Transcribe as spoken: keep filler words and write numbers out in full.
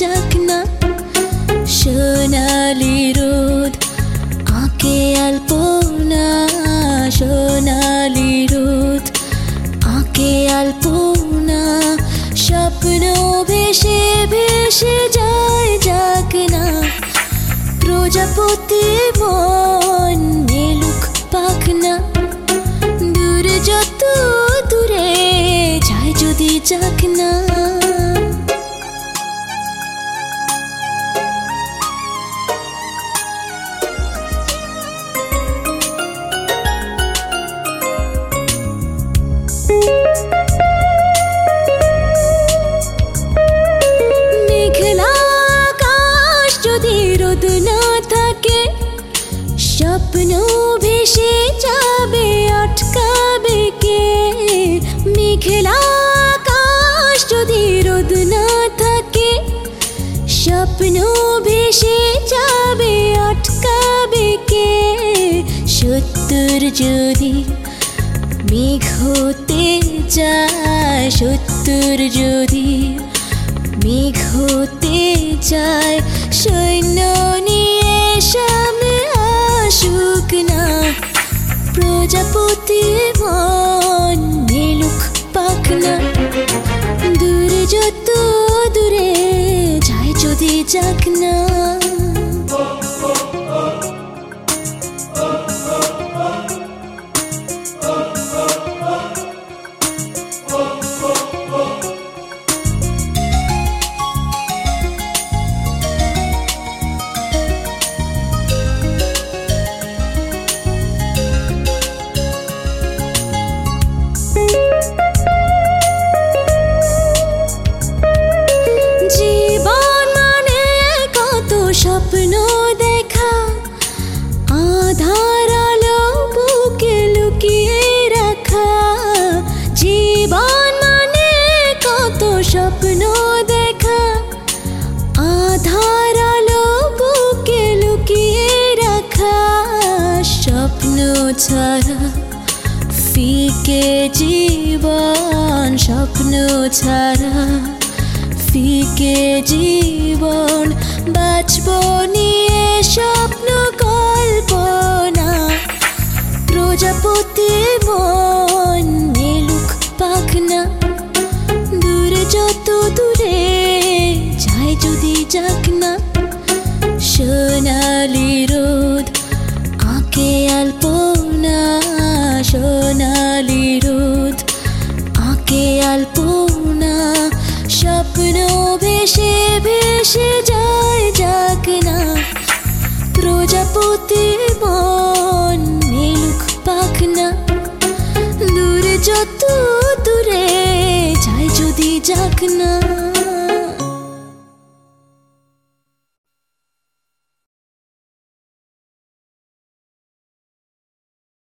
যাক না। সোনালি রোদ আঁকে আলপনা, সোনালি রোদ আঁকে আলপনা, স্বপ্ন ভেসে ভেসে যায় যাক না। প্রজাপতি মন মেলুক পাখনা, দূরে যত দূরে যায় যদি যাক না। মেঘলা আকাশ যদি রোদ না থাকে, স্বপ্ন ভেসে যাবে আটকাবে কে? মেঘলা আকাশ যদি রোদ না থাকে, স্বপ্ন ভেসে যাবে আটকাবে কে? সত্তর যদি মেঘ হতে যায়, সত্তর যদি মেঘ হতে যায়, সৈন্য নিয়ে সামনে আসুক না। প্রজাপতি মন মেলুক পাখনা, দূরে যত দূরে যায় যদি যাক না। স্বপ্ন দেখা, আধার আলো বুকে লুকিয়ে রাখা। জীবন মানে কত স্বপ্ন দেখা, আধার আলো বুকে লুকিয়ে রাখা। স্বপ্ন ছাড়া ফিকে জীবন, স্বপ্ন ছাড়া ফিকে জীবন। বাঁচব নিয়ে স্বপ্ন কল্পনা, প্রজাপতি মন মেলুক পাখনা, দূরে যত দূরে যায় যদি যাক না। সোনালি রোদ আঁকে আলপনা, সোনালি রোদ আঁকে আলপনা, স্বপ্ন ভেসে ভেসে যায় যাক না। প্রজাপতি